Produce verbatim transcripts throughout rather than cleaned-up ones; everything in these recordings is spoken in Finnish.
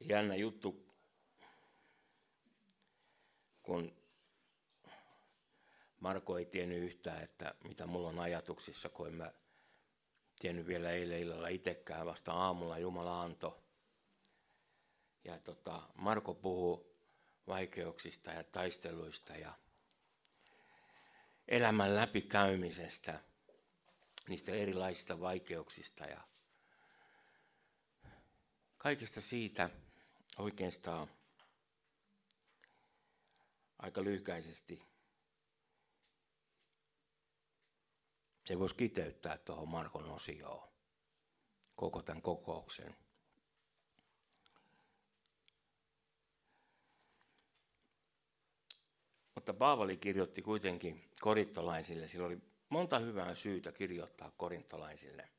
jännä juttu, kun Marko ei tiennyt yhtään, että mitä mulla on ajatuksissa, kun en mä tiennyt vielä eilen illalla itsekään, vasta aamulla Jumala antoi. Ja tota, Marko puhuu vaikeuksista ja taisteluista ja elämän läpikäymisestä, niistä erilaisista vaikeuksista ja kaikesta siitä oikeastaan aika lyhykäisesti se voisi kiteyttää tuohon Markon osioon koko tämän kokouksen. Mutta Paavali kirjoitti kuitenkin korintolaisille, sillä oli monta hyvää syytä kirjoittaa korintolaisille.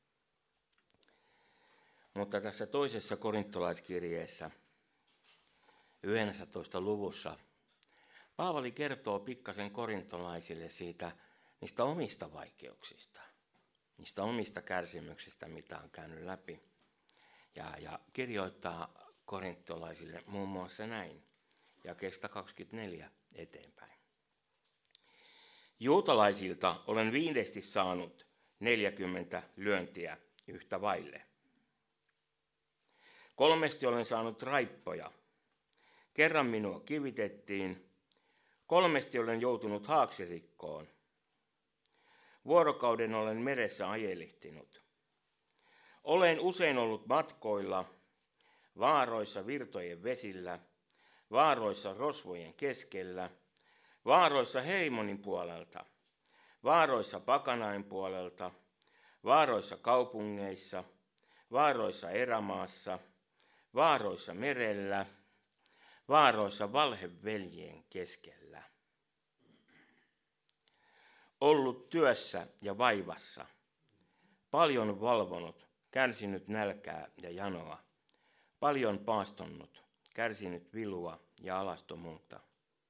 Mutta tässä toisessa korintolaiskirjeessä, yhdennentoista luvussa, Paavali kertoo pikkasen korintolaisille siitä, niistä omista vaikeuksista, niistä omista kärsimyksistä, mitä on käynyt läpi. Ja, ja kirjoittaa korintolaisille muun muassa näin, jakeesta kaksikymmentäneljä eteenpäin. Juutalaisilta olen viidesti saanut neljäkymmentä lyöntiä yhtä vaille. Kolmesti olen saanut raippoja. Kerran minua kivitettiin. Kolmesti olen joutunut haaksirikkoon. Vuorokauden olen meressä ajelihtinut. Olen usein ollut matkoilla, vaaroissa virtojen vesillä, vaaroissa rosvojen keskellä, vaaroissa heimonin puolelta, vaaroissa pakanain puolelta, vaaroissa kaupungeissa, vaaroissa erämaassa, vaaroissa merellä, vaaroissa valheveljien keskellä. Ollut työssä ja vaivassa, paljon valvonut, kärsinyt nälkää ja janoa, paljon paastonnut, kärsinyt vilua ja alastomuutta.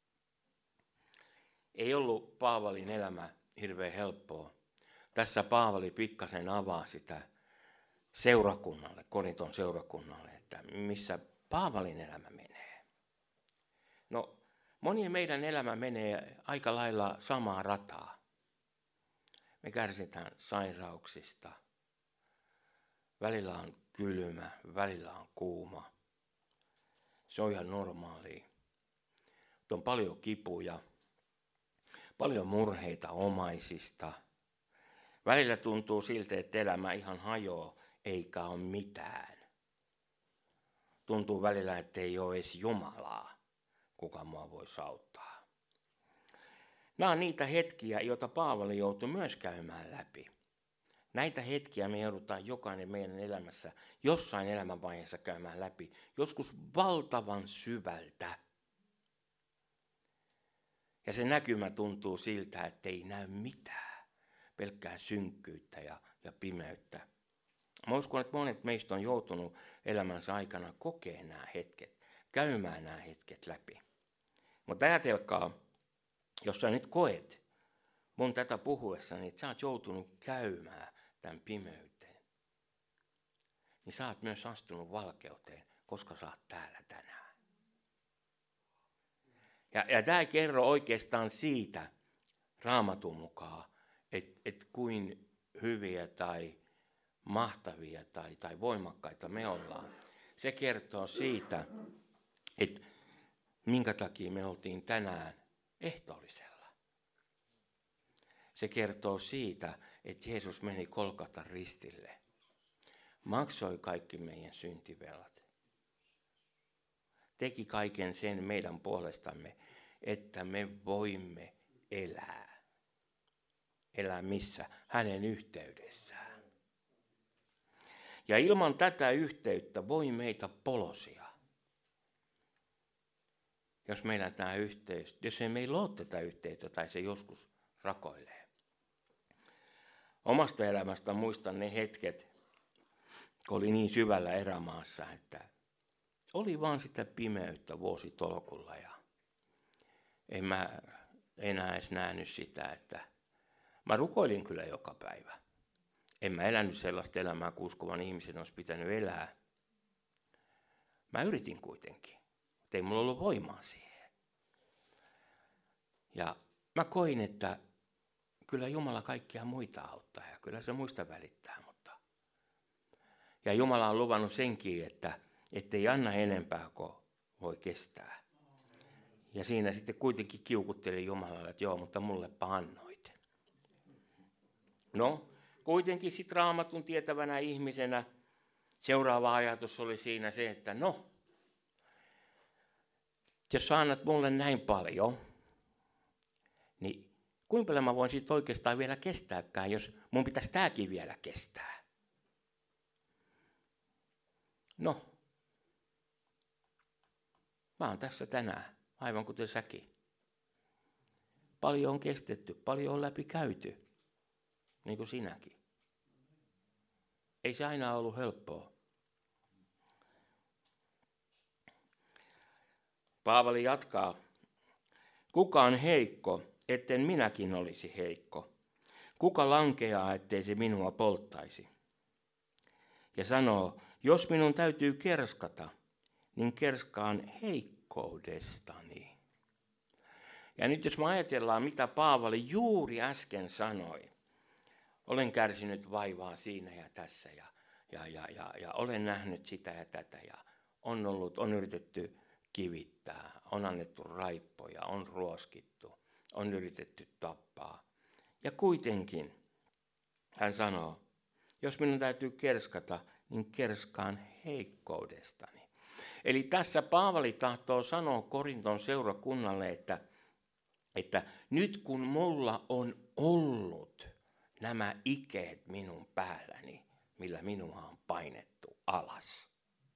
Ei ollut Paavalin elämä hirveän helppoa. Tässä Paavali pikkasen avaa sitä seurakunnalle, Korinton seurakunnalle, että missä Paavalin elämä menee. No, monien meidän elämä menee aika lailla samaa rataa. Me kärsitään sairauksista. Välillä on kylmä, välillä on kuuma. Se on ihan normaalia. On paljon kipuja, paljon murheita omaisista. Välillä tuntuu siltä, että elämä ihan hajoaa, eikä ole mitään. Tuntuu välillä, että ei ole edes Jumalaa, kuka mua voisi auttaa. Nämä on niitä hetkiä, joita Paavali joutui myös käymään läpi. Näitä hetkiä me joudutaan jokainen meidän elämässä jossain elämänvaiheessa käymään läpi, joskus valtavan syvältä. Ja se näkymä tuntuu siltä, että ei näy mitään, pelkkää synkkyyttä ja, ja pimeyttä. Mä uskon, että monet meistä on joutunut elämänsä aikana kokemaan nämä hetket, käymään nämä hetket läpi. Mutta ajatelkaa, jos sä nyt koet mun tätä puhuessani, että sä oot joutunut käymään tämän pimeyteen, niin sä oot myös astunut valkeuteen, koska sä oot täällä tänään. Ja, ja tämä ei kerro oikeastaan siitä Raamatun mukaan, että et kuin hyviä tai mahtavia tai, tai voimakkaita me ollaan. Se kertoo siitä, että minkä takia me oltiin tänään ehtoollisella. Se kertoo siitä, että Jeesus meni Golgatan ristille, maksoi kaikki meidän syntivelat, teki kaiken sen meidän puolestamme, että me voimme elää. Elää missä? Hänen yhteydessään. Ja ilman tätä yhteyttä voi meitä polosia. Jos meillä tämä yhteys, jos ei meillä ole tätä yhteyttä tai se joskus rakoilee. Omasta elämästä muistan ne hetket, kun oli niin syvällä erämaassa, että oli vaan sitä pimeyttä vuositolkulla ja en mä enää edes nähnyt sitä, että mä rukoilin kyllä joka päivä. En mä elänyt sellaista elämää, kun uskovan ihmisen olisi pitänyt elää. Mä yritin kuitenkin, mutta ei mulla ollut voimaa siihen. Ja mä koin, että kyllä Jumala kaikkia muita auttaa ja kyllä se muista välittää. Mutta... Ja Jumala on luvannut senkin, että ettei anna enempää kuin voi kestää. Ja siinä sitten kuitenkin kiukuttelin Jumalalle, että joo, mutta mullepa annoit. No, kuitenkin sitten Raamatun tietävänä ihmisenä seuraava ajatus oli siinä se, että no, jos sä annat mulle näin paljon, niin kuinka paljon mä voin siitä oikeastaan vielä kestääkään, jos mun pitäisi tääkin vielä kestää? No, mä oon tässä tänään, aivan kuten säkin. Paljon on kestetty, paljon on läpi käyty, niin kuin sinäkin. Ei se aina ollut helppoa. Paavali jatkaa. Kuka on heikko, etten minäkin olisi heikko? Kuka lankeaa, ettei se minua polttaisi? Ja sanoo, jos minun täytyy kerskata, niin kerskaan heikkoudestani. Ja nyt jos me ajatellaan, mitä Paavali juuri äsken sanoi. Olen kärsinyt vaivaa siinä ja tässä ja, ja, ja, ja, ja olen nähnyt sitä ja tätä ja on, ollut, on yritetty kivittää, on annettu raippoja, on ruoskittu, on yritetty tappaa. Ja kuitenkin hän sanoo, jos minun täytyy kerskata, niin kerskaan heikkoudestani. Eli tässä Paavali tahtoo sanoa Korinton seurakunnalle, että, että nyt kun mulla on ollut nämä ikeet minun päälläni, millä minua on painettu alas.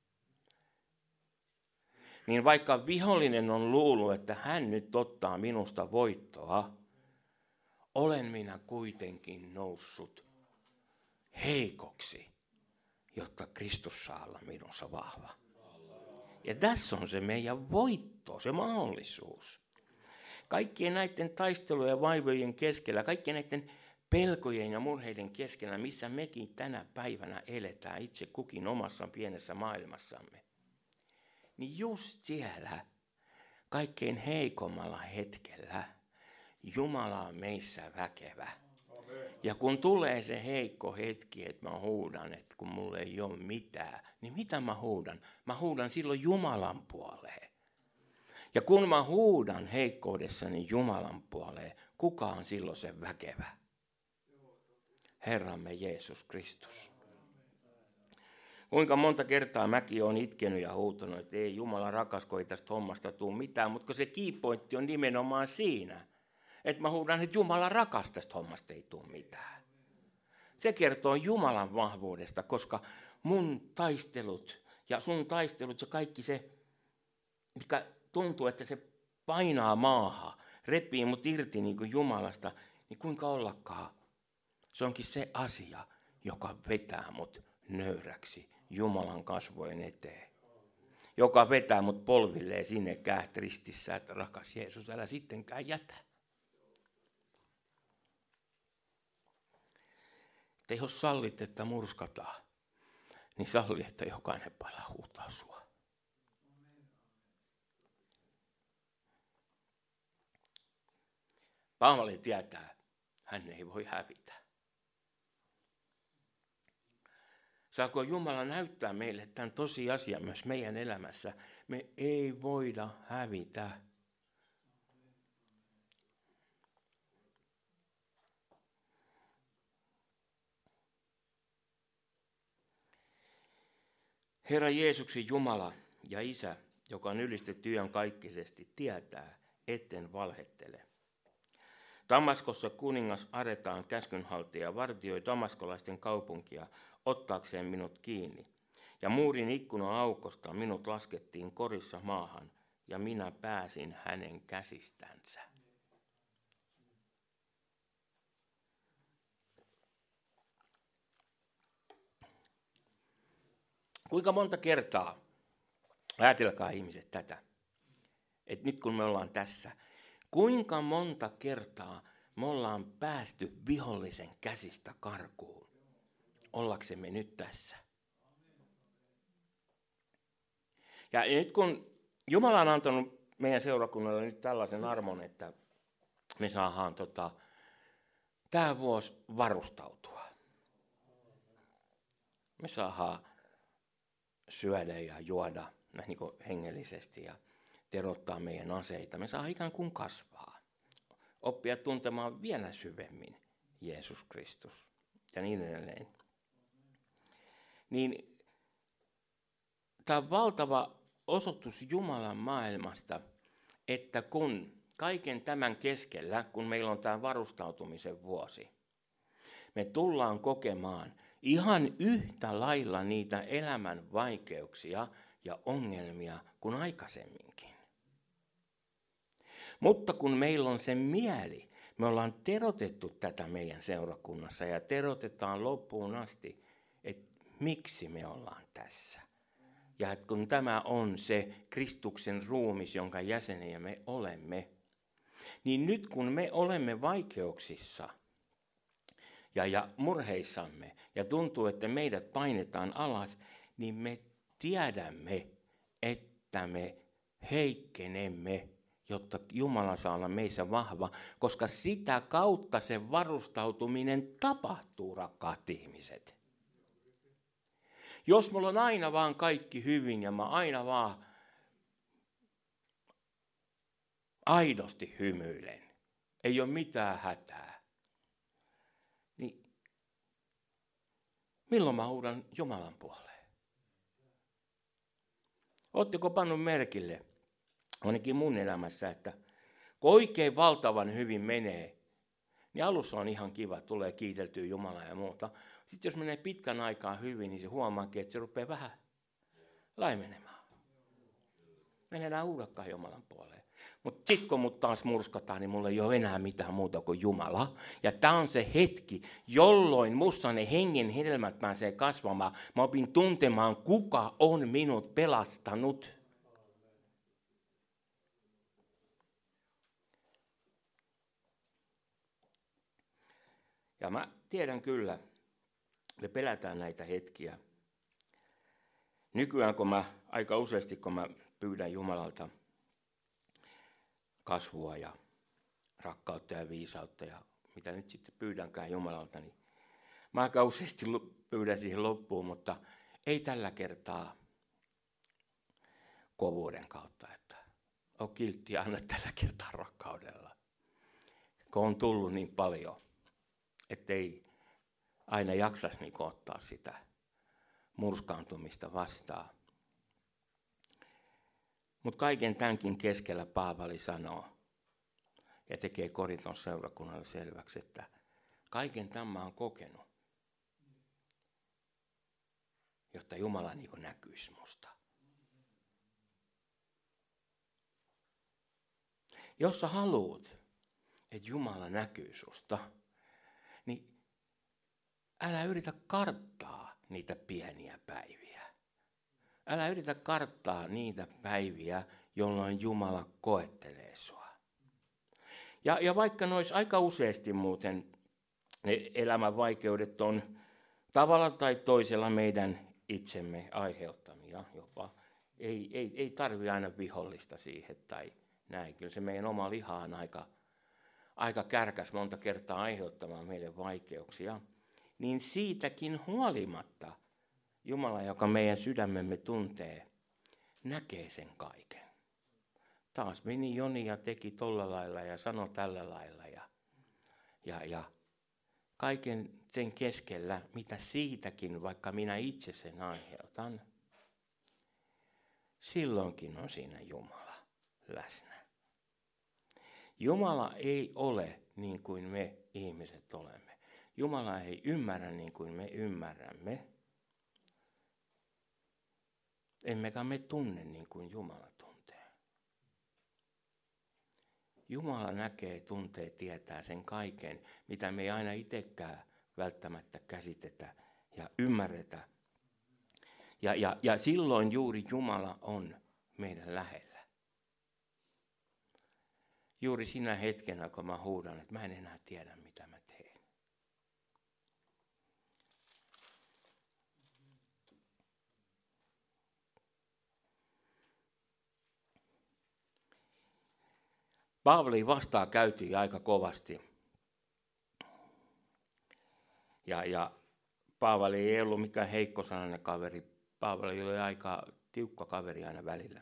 Niin vaikka vihollinen on luullut, että hän nyt ottaa minusta voittoa, olen minä kuitenkin noussut heikoksi, jotta Kristus saa olla minussa vahva. Ja tässä on se meidän voitto, se mahdollisuus. Kaikkien näiden taistelujen ja vaivojen keskellä, kaikkien näiden pelkojen ja murheiden keskellä, missä mekin tänä päivänä eletään itse kukin omassa pienessä maailmassamme, niin just siellä kaikkein heikommalla hetkellä Jumala on meissä väkevä. Ja kun tulee se heikko hetki, että mä huudan, että kun mulla ei ole mitään, niin mitä mä huudan? Mä huudan silloin Jumalan puoleen. Ja kun mä huudan heikkoudessani Jumalan puoleen, kuka on silloin se väkevä? Herramme Jeesus Kristus. Kuinka monta kertaa mäkin olen itkenyt ja huutanut, että ei Jumala rakas, kun ei tästä hommasta tule mitään, mutta se keypointti on nimenomaan siinä, että mä huudan, että Jumala rakas, tästä hommasta ei tule mitään. Se kertoo Jumalan vahvuudesta, koska mun taistelut ja sun taistelut ja kaikki se, mikä tuntuu, että se painaa maahan, repii mut irti niin kuin Jumalasta, niin kuinka ollakaan. Se onkin se asia, joka vetää mut nöyräksi Jumalan kasvojen eteen. Joka vetää mut polvilleen sinne käät ristissä, että rakas Jeesus, älä sittenkään jätä. Että jos sallit, että murskataan, niin salli, että jokainen pala huutaa sua. Paavali tietää, hän ei voi hävitä. Saako Jumala näyttää meille tämän tosiasian myös meidän elämässä? Me ei voida hävitä. Herra Jeesuksen Jumala ja Isä, joka on ylistetty iankaikkisesti, tietää, etten valhettele. Damaskossa kuningas Aretaan käskynhaltija vartioi damaskolaisten kaupunkia ottaakseen minut kiinni. Ja muurin ikkunan aukosta minut laskettiin korissa maahan, ja minä pääsin hänen käsistänsä. Kuinka monta kertaa, ajatelkaa ihmiset tätä, että nyt kun me ollaan tässä, kuinka monta kertaa me ollaan päästy vihollisen käsistä karkuun, ollaksemme nyt tässä. Ja nyt kun Jumala on antanut meidän seurakunnalle nyt tällaisen armon, että me saadaan tota, tämä vuosi varustautua. Me saadaan syödä ja juoda niin kuin hengellisesti ja terottaa meidän aseita. Me saadaan ikään kuin kasvaa, oppia tuntemaan vielä syvemmin Jeesus Kristus ja niin edelleen. Niin tämä on valtava osoitus Jumalan maailmasta, että kun kaiken tämän keskellä, kun meillä on tämä varustautumisen vuosi, me tullaan kokemaan ihan yhtä lailla niitä elämän vaikeuksia ja ongelmia kuin aikaisemminkin. Mutta kun meillä on se mieli, me ollaan terotettu tätä meidän seurakunnassa ja terotetaan loppuun asti, että miksi me ollaan tässä. Ja että kun tämä on se Kristuksen ruumis, jonka jäseniä me olemme, niin nyt kun me olemme vaikeuksissa ja, ja murheissamme ja tuntuu, että meidät painetaan alas, niin me tiedämme, että me heikkenemme, jotta Jumala saa olla meissä vahva, koska sitä kautta se varustautuminen tapahtuu, rakkaat ihmiset. Jos mulla on aina vaan kaikki hyvin ja mä aina vaan aidosti hymyilen, ei ole mitään hätää, niin milloin mä huudan Jumalan puoleen? Ootteko pannut merkille, ainakin mun elämässä, että kun oikein valtavan hyvin menee, niin alussa on ihan kiva, tulee kiiteltyä Jumalaa ja muuta. Sitten jos menee pitkän aikaa hyvin, niin se huomaakin, että se rupeaa vähän laimenemaan. Mennään huudakkaan Jumalan puoleen. Mutta sitten kun mut taas murskataan, niin mulla ei ole enää mitään muuta kuin Jumala. Ja tämä on se hetki, jolloin musta ne hengen hedelmät pääsee kasvamaan. Mä opin tuntemaan, kuka on minut pelastanut. Ja mä tiedän kyllä, me pelätään näitä hetkiä. Nykyään kun mä, aika useasti kun mä pyydän Jumalalta kasvua ja rakkautta ja viisautta ja mitä nyt sitten pyydänkään Jumalalta, niin mä aika useasti pyydän siihen loppuun, mutta ei tällä kertaa kovuuden kautta, että on kiltti anna tällä kertaa rakkaudella, kun on tullut niin paljon, ettei aina jaksaisi niin ottaa sitä murskaantumista vastaan. Mutta kaiken tämänkin keskellä Paavali sanoo ja tekee Korinton seurakunnalle selväksi, että kaiken tämän on kokenut, jotta Jumala niin kuin näkyisi musta. Jos sä haluat, että Jumala näkyy susta, niin älä yritä karttaa niitä pieniä päiviä. Älä yritä karttaa niitä päiviä, jolloin Jumala koettelee sua. Ja, ja vaikka nois aika useasti muuten ne elämän vaikeudet on tavalla tai toisella meidän itsemme aiheuttamia jopa. Ei, ei, ei tarvitse aina vihollista siihen tai näin. Kyllä se meidän oma liha on aika, aika kärkäs monta kertaa aiheuttamaan meille vaikeuksia. Niin siitäkin huolimatta Jumala, joka meidän sydämemme tuntee, näkee sen kaiken. Taas meni Joni ja teki tolla lailla ja sanoi tällä lailla. Ja, ja, ja kaiken sen keskellä, mitä siitäkin, vaikka minä itse sen aiheutan, silloinkin on siinä Jumala läsnä. Jumala ei ole niin kuin me ihmiset olemme. Jumala ei ymmärrä niin kuin me ymmärrämme. Emmekä me tunne niin kuin Jumala tuntee. Jumala näkee, tuntee, tietää sen kaiken, mitä me ei aina itsekään välttämättä käsitetä ja ymmärretä. Ja, ja, ja silloin juuri Jumala on meidän lähellä. Juuri sinä hetkenä, kun mä huudan, että mä en enää tiedä, mitä mä teen. Paavalin vastaan käytiin aika kovasti. Ja, ja Paavali ei ollut mikään heikkosanainen kaveri. Paavali oli aika tiukka kaveri aina välillä.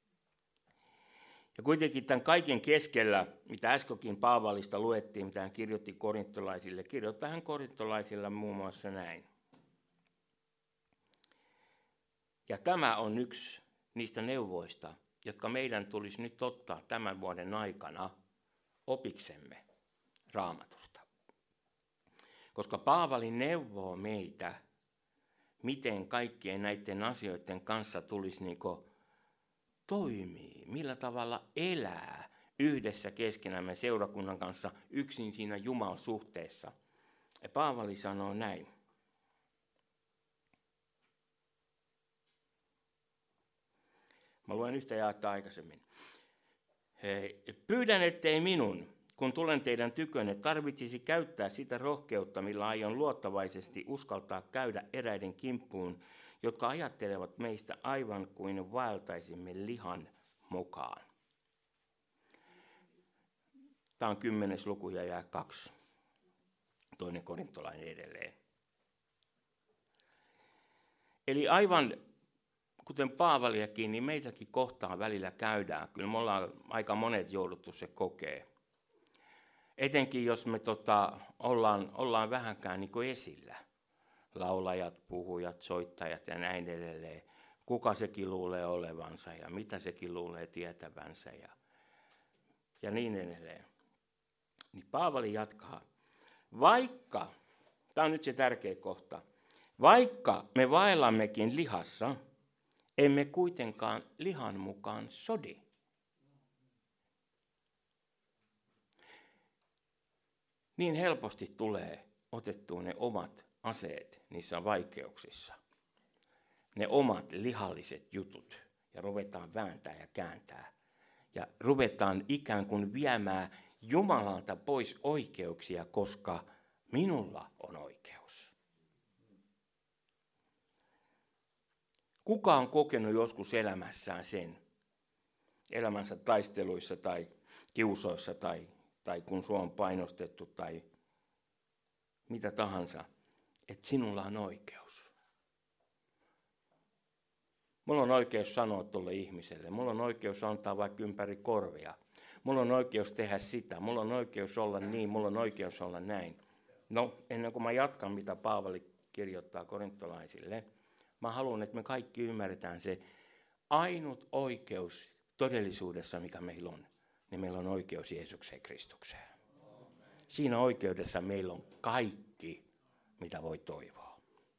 Ja kuitenkin tämän kaiken keskellä, mitä äskenkin Paavalista luettiin, mitä hän kirjoitti korintolaisille, kirjoittaa hän korintolaisille muun muassa näin. Ja tämä on yksi niistä neuvoista, jotka meidän tulisi nyt ottaa tämän vuoden aikana opiksemme Raamatusta. Koska Paavali neuvoo meitä, miten kaikkien näiden asioiden kanssa tulisi niin kuin toimii, millä tavalla elää yhdessä keskenämme seurakunnan kanssa yksin siinä Jumalan suhteessa. Ja Paavali sanoo näin. Mä luen yhtä jaetta aikaisemmin. Hei, pyydän, ettei minun, kun tulen teidän tykönne, tarvitsisi käyttää sitä rohkeutta, millä aion luottavaisesti uskaltaa käydä eräiden kimppuun, jotka ajattelevat meistä aivan kuin vaeltaisimme lihan mukaan. Tämä on kymmenes luku ja jää kaksi. Toinen korintolainen edelleen. Eli aivan kuten Paavaliakin, niin meitäkin kohtaan välillä käydään. Kyllä me ollaan aika monet jouduttu se kokee. Etenkin jos me tota, ollaan, ollaan vähänkään niin kuin esillä. Laulajat, puhujat, soittajat ja näin edelleen. Kuka sekin luulee olevansa ja mitä sekin luulee tietävänsä ja, ja niin edelleen. Niin Paavali jatkaa. Vaikka, tämä on nyt se tärkeä kohta, vaikka me vaellammekin lihassa, emme kuitenkaan lihan mukaan sodi. Niin helposti tulee otettua ne omat aseet niissä vaikeuksissa. Ne omat lihalliset jutut. Ja ruvetaan vääntää ja kääntää. Ja ruvetaan ikään kuin viemään Jumalalta pois oikeuksia, koska minulla on oikeus. Kuka on kokenut joskus elämässään sen, elämänsä taisteluissa tai kiusoissa tai, tai kun sua on painostettu tai mitä tahansa, että sinulla on oikeus. Mulla on oikeus sanoa tuolle ihmiselle, mulla on oikeus antaa vaikka ympäri korvia, mulla on oikeus tehdä sitä, mulla on oikeus olla niin, mulla on oikeus olla näin. No, ennen kuin mä jatkan, mitä Paavali kirjoittaa korintolaisille, mä haluan, että me kaikki ymmärretään se ainut oikeus todellisuudessa, mikä meillä on, niin meillä on oikeus Jeesukseen Kristukseen. Siinä oikeudessa meillä on kaikki, mitä voi toivoa.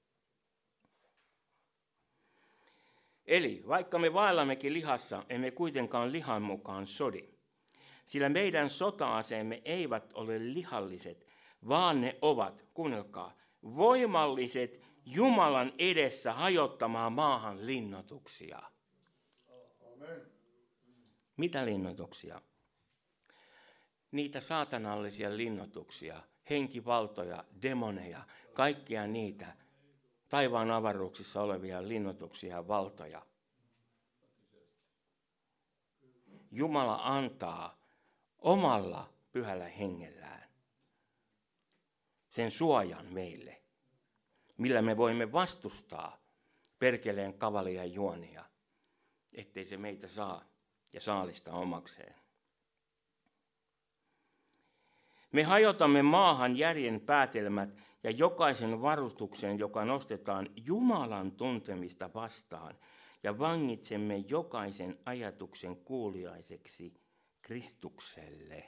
Eli vaikka me vaellammekin lihassa, emme kuitenkaan lihan mukaan sodi. Sillä meidän sota-aseemme eivät ole lihalliset, vaan ne ovat, kuunnelkaa, voimalliset Jumalan edessä hajottamaan maahan linnoituksia. Amen. Mitä linnoituksia? Niitä saatanallisia linnoituksia, henkivaltoja, demoneja, kaikkia niitä taivaan avaruuksissa olevia linnoituksia ja valtoja. Jumala antaa omalla pyhällä hengellään sen suojan meille, millä me voimme vastustaa perkeleen kavalia juonia, ettei se meitä saa ja saalista omakseen. Me hajotamme maahan järjen päätelmät ja jokaisen varustuksen, joka nostetaan Jumalan tuntemista vastaan, ja vangitsemme jokaisen ajatuksen kuuliaiseksi Kristukselle.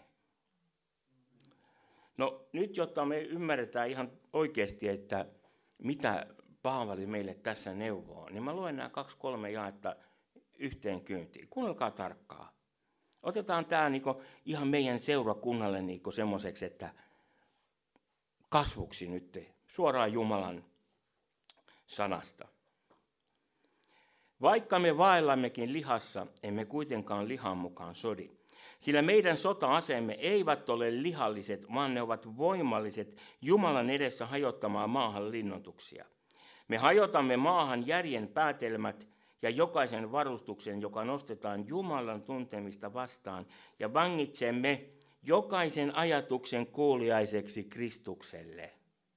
No nyt, jotta me ymmärretään ihan oikeasti, että mitä Paavali meille tässä neuvoo, niin mä luen nämä kaksi kolme jaetta yhteen kyyntiin. Kuunnelkaa tarkkaan. Otetaan tämä niinku ihan meidän seurakunnalle niinku semmoiseksi, että kasvuksi nyt suoraan Jumalan sanasta. Vaikka me vaellammekin lihassa, emme kuitenkaan lihan mukaan sodi. Sillä meidän sota-aseemme eivät ole lihalliset, vaan ne ovat voimalliset Jumalan edessä hajottamaan maahan linnoituksia. Me hajotamme maahan järjen päätelmät ja jokaisen varustuksen, joka nostetaan Jumalan tuntemista vastaan, ja vangitsemme jokaisen ajatuksen kuuliaiseksi Kristukselle.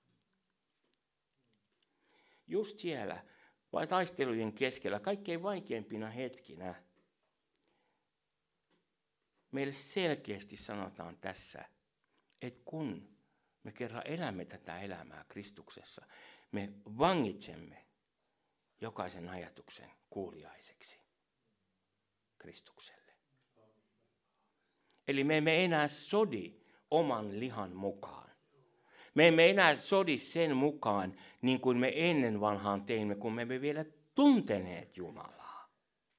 Just siellä, vai taistelujen keskellä, kaikkein vaikeimpina hetkinä, meille selkeästi sanotaan tässä, että kun me kerran elämme tätä elämää Kristuksessa, me vangitsemme jokaisen ajatuksen kuuliaiseksi Kristukselle. Eli me emme enää sodi oman lihan mukaan. Me emme enää sodi sen mukaan, niin kuin me ennen vanhaan teimme, kun me emme vielä tunteneet Jumalaa.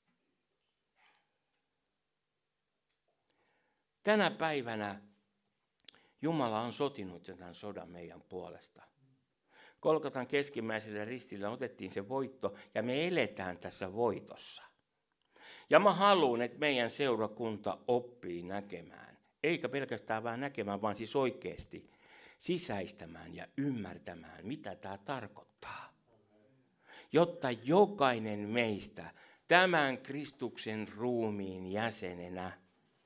Tänä päivänä Jumala on sotinut tämän sodan meidän puolesta. Golgatan keskimmäisellä ristillä otettiin se voitto ja me eletään tässä voitossa. Ja mä haluan, että meidän seurakunta oppii näkemään, eikä pelkästään vaan näkemään, vaan siis oikeasti sisäistämään ja ymmärtämään, mitä tämä tarkoittaa. Jotta jokainen meistä tämän Kristuksen ruumiin jäsenenä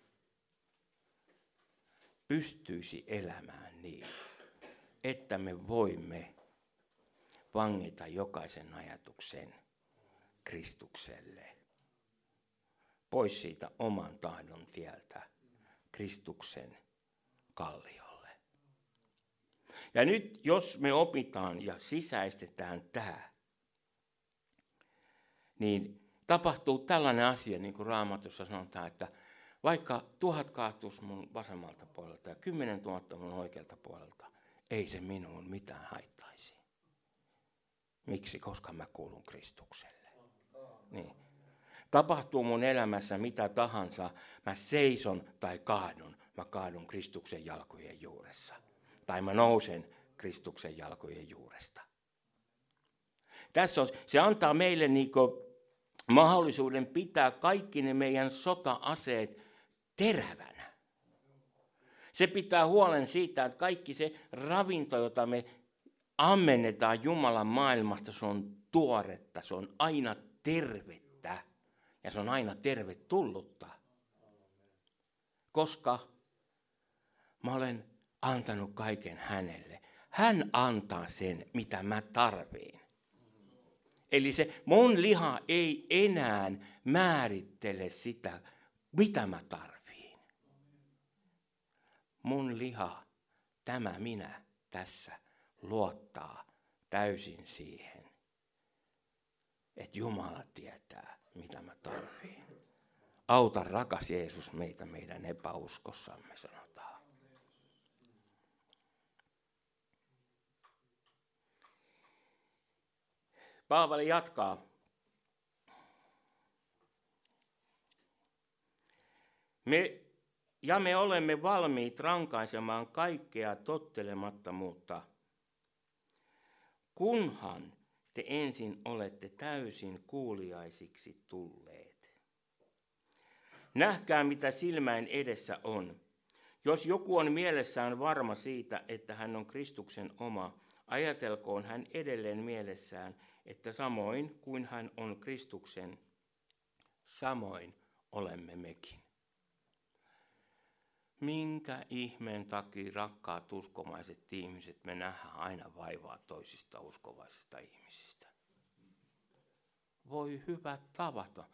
pystyisi elämään niin, että me voimme vangita jokaisen ajatuksen Kristukselle. Pois siitä oman tahdon tieltä Kristuksen kalliolle. Ja nyt jos me opitaan ja sisäistetään tämä, niin tapahtuu tällainen asia, niin kuin Raamatussa sanotaan, että vaikka tuhat kaatuisi mun vasemmalta puolelta ja kymmenen tuhatta mun oikealta puolelta, ei se minuun mitään haittaisi. Miksi? Koska mä kuulun Kristukselle. Niin. Tapahtuu mun elämässä mitä tahansa, mä seison tai kaadun. Mä kaadun Kristuksen jalkojen juuressa. Tai mä nousen Kristuksen jalkojen juuresta. Tässä on, se antaa meille niinku mahdollisuuden pitää kaikki ne meidän sota-aseet terävänä. Se pitää huolen siitä, että kaikki se ravinto, jota me ammennetaan Jumalan maailmasta, se on tuoretta, se on aina tervettä ja se on aina tervetullutta. Koska mä olen antanut kaiken hänelle. Hän antaa sen, mitä mä tarviin. Eli se mun liha ei enää määrittele sitä, mitä mä tarviin. Mun liha, tämä minä tässä, luottaa täysin siihen, että Jumala tietää, mitä mä tarviin. Auta rakas Jeesus meitä meidän epäuskossamme, sanotaan. Paavali jatkaa. Me, ja me olemme valmiit rankaisemaan kaikkea tottelemattomuutta, kunhan te ensin olette täysin kuuliaisiksi tulleet. Nähkää, mitä silmäin edessä on. Jos joku on mielessään varma siitä, että hän on Kristuksen oma, ajatelkoon hän edelleen mielessään, että samoin kuin hän on Kristuksen, samoin olemme mekin. Minkä ihmeen takia, rakkaat uskovaiset ihmiset, me nähdään aina vaivaa toisista uskovaisista ihmisistä? Voi hyvä tavata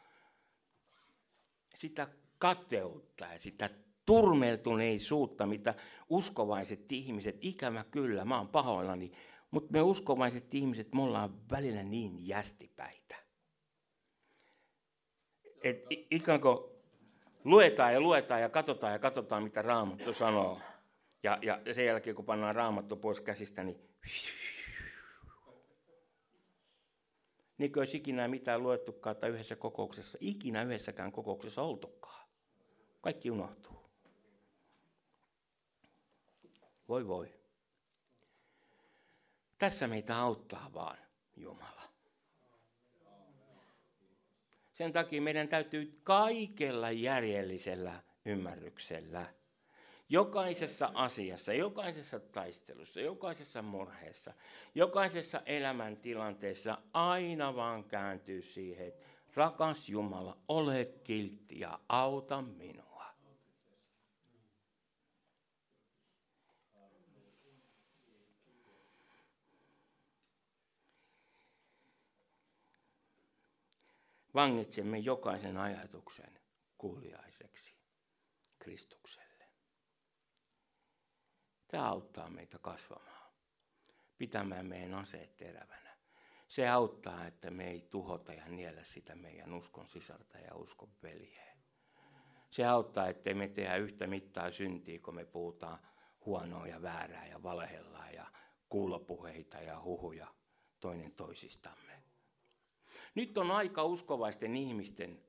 sitä kateutta ja sitä turmeltuneisuutta, mitä uskovaiset ihmiset, ikävä kyllä, mä oon pahoillani, mutta me uskovaiset ihmiset, me ollaan välillä niin jästipäitä. Et ikään kuin luetaan ja luetaan ja katsotaan ja katsotaan, mitä Raamattu sanoo. Ja, ja sen jälkeen, kun pannaan Raamattu pois käsistä, niin niin kuin olisi ikinä mitään luettukaan tai yhdessä kokouksessa, ikinä yhdessäkään kokouksessa oltukaan. Kaikki unohtuu. Voi voi. Tässä meitä auttaa vaan Jumala. Sen takia meidän täytyy kaikella järjellisellä ymmärryksellä, jokaisessa asiassa, jokaisessa taistelussa, jokaisessa murheessa, jokaisessa elämäntilanteessa aina vaan kääntyy siihen, että Rakas Jumala, ole kiltti ja auta minua. Vangitsemme jokaisen ajatuksen kuuliaiseksi Kristukselle. Tämä auttaa meitä kasvamaan, pitämään meidän aseet terävänä. Se auttaa, että me ei tuhota ja niellä sitä meidän uskon sisarta ja uskon veljeä. Se auttaa, ettei me tehdä yhtä mittaa syntiä, kun me puhutaan huonoa ja väärää ja valhellaan ja kuulopuheita ja huhuja toinen toisistamme. Nyt on aika uskovaisten ihmisten,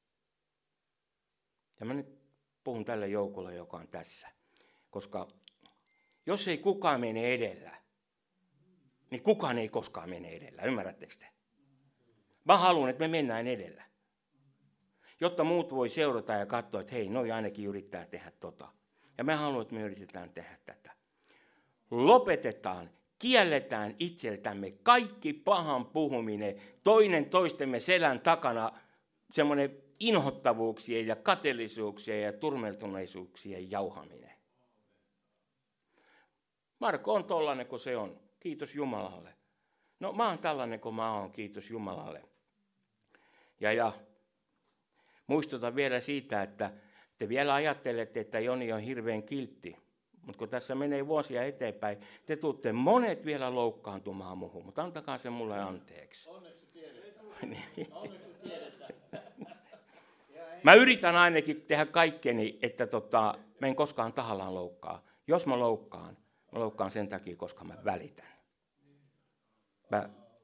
ja mä nyt puhun tälle joukolle, joka on tässä, koska jos ei kukaan mene edellä, niin kukaan ei koskaan mene edellä, ymmärrättekö te? Mä haluan, että me mennään edellä, jotta muut voi seurata ja katsoa, että hei, noi ainakin yrittää tehdä tota. Ja mä haluan, että me yritetään tehdä tätä. Lopetetaan. Kielletään itseltämme kaikki pahan puhuminen, toinen toistemme selän takana, semmoinen inhottavuuksien ja kateellisuuksien ja turmeltuneisuuksien jauhaminen. Marko on tollainen kuin se on, kiitos Jumalalle. No mä oon tällainen kuin mä oon, kiitos Jumalalle. Ja, ja muistutan vielä siitä, että te vielä ajattelette, että Joni on hirveän kiltti. Mutta kun tässä menee vuosia eteenpäin, te tuutte monet vielä loukkaantumaan muuhun, mutta antakaa se mulle anteeksi. Onneksi tiedetään. Onneksi tiedetään. Mä yritän ainakin tehdä kaikkeni, että tota, mä en koskaan tahallaan loukkaa. Jos mä loukkaan, mä loukkaan sen takia, koska mä välitän. Mä,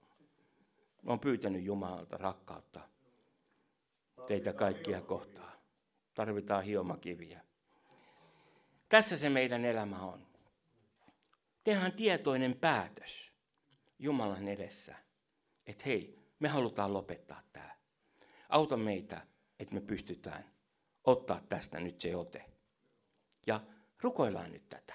mä oon pyytänyt Jumalalta rakkautta teitä kaikkia kohtaan. Tarvitaan hiomakiviä. Tässä se meidän elämä on. Tehdään tietoinen päätös Jumalan edessä, että hei, me halutaan lopettaa tämä. Auta meitä, että me pystytään ottaa tästä nyt se ote. Ja rukoillaan nyt tätä.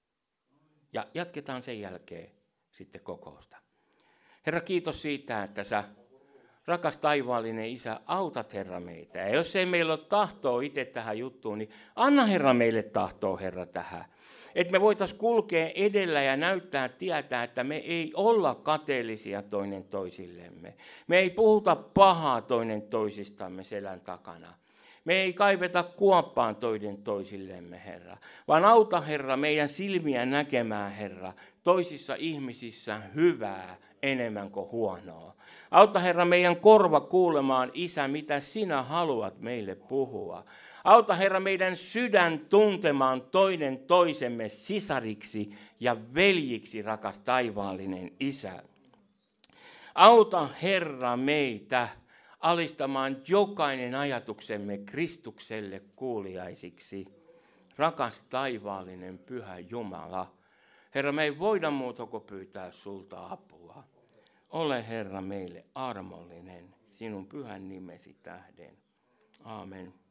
Ja jatketaan sen jälkeen sitten kokousta. Herra, kiitos siitä, että sä, rakas taivaallinen Isä, autat Herra meitä. Ja jos ei meillä ole tahtoa itse tähän juttuun, niin anna Herra meille tahtoa, Herra, tähän. Että me voitaisiin kulkea edellä ja näyttää tietää, että me ei olla kateellisia toinen toisillemme. Me ei puhuta pahaa toinen toisistamme selän takana. Me ei kaiveta kuoppaan toinen toisillemme, Herra, vaan auta, Herra, meidän silmiä näkemään, Herra, toisissa ihmisissä hyvää enemmän kuin huonoa. Auta, Herra, meidän korva kuulemaan, Isä, mitä sinä haluat meille puhua. Auta, Herra, meidän sydän tuntemaan toinen toisemme sisariksi ja veljiksi, rakas taivaallinen Isä. Auta, Herra, meitä alistamaan jokainen ajatuksemme Kristukselle kuuliaisiksi. Rakas taivaallinen pyhä Jumala. Herra, me ei voida muuta kuin pyytää sulta apua. Ole, Herra, meille armollinen sinun pyhän nimesi tähden. Aamen.